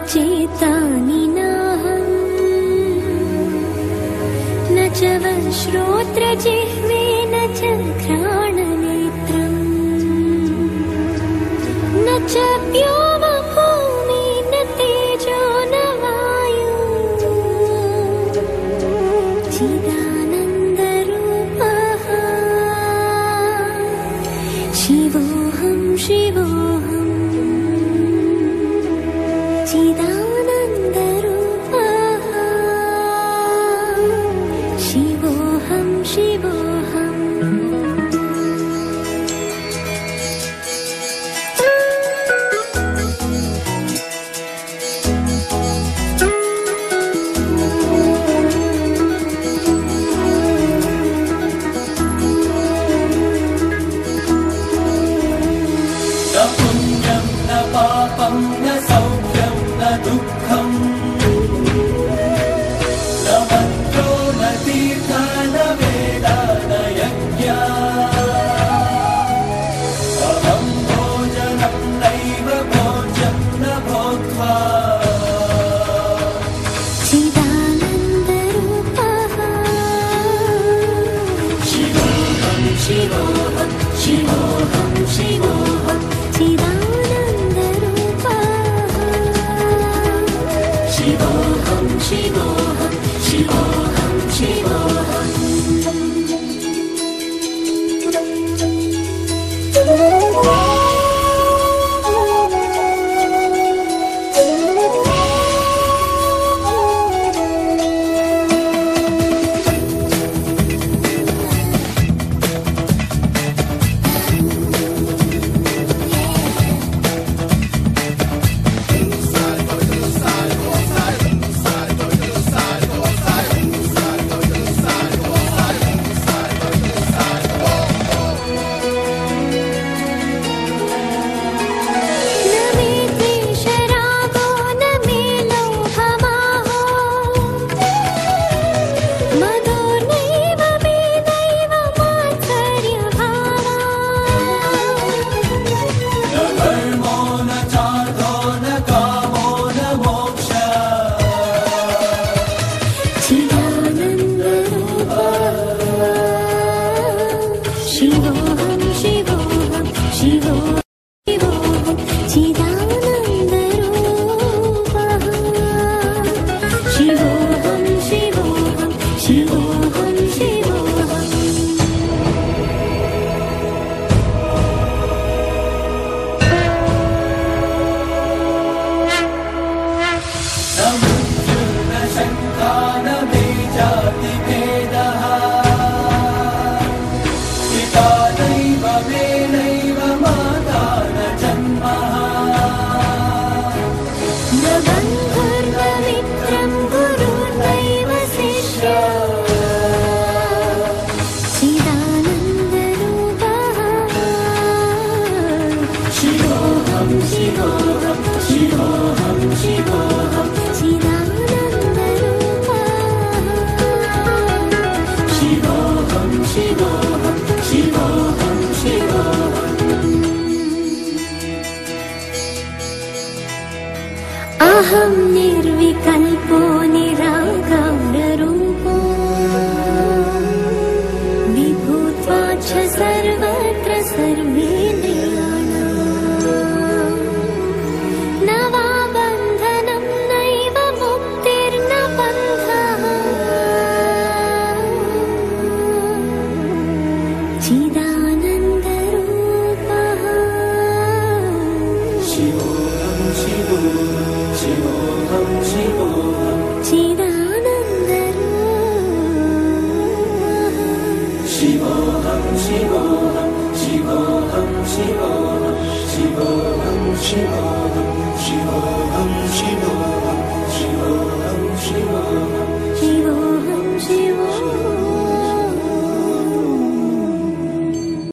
चेतानि नाहम् न च श्रोत्रजिह्वे न च घ्राणनेत्रम् न च व्योमभूमि न तेजो न वायु चिदानन्दरूपः शिवोऽहं शिवोऽहं चिदानन्दरूपः शिवोऽहं शिवोऽहम् न सौख्यं न दुःखं न मन्त्रो न तीर्थ न वेद न यज्ञ अहं भोजनं नैव भोज्यं न भोक्त्वा चिदानन्दरूपः शिवोऽहं शिवोऽहं शिवोऽहं शिवोऽहं शिवोऽहं शिवोऽहं शिवोऽहं शिवोऽहम् शिवोऽहं शिवोऽहं शिवोऽहं चिदानन्दरूपः शिवोऽहं शिवोऽहं शिवोऽहं शिवोऽहम् न मृत्युर्न शङ्का न मे जातिभेदः नैव माता न जन्मः न बन्धुर्न मित्रं गुरुर्नैव शिष्यः चिदानन्दरूपः शिवोऽहं शिवोऽहं शिवोऽहं शिवोऽहं चिदानन्दरूपः शिवोऽहं शिवोऽहं शिवोऽहं शिवोऽहम् अहं निर्विकल्पो निराकाररूपो विभूत्वा च सर्वत्र सर्वेन्द्रियाणाम् न वा बन्धनं नैव मुक्तिर्न बन्धः चिदानन्दरूपः शिवोऽहं शिवोऽहं शिवोऽहं शिवोऽहं चिदानन्दरूपः शिवोऽहं शिवोऽहं शिवोऽहं शिवोऽहं शिवोऽहं शिवोऽहं शिवोऽहं शिवोऽहं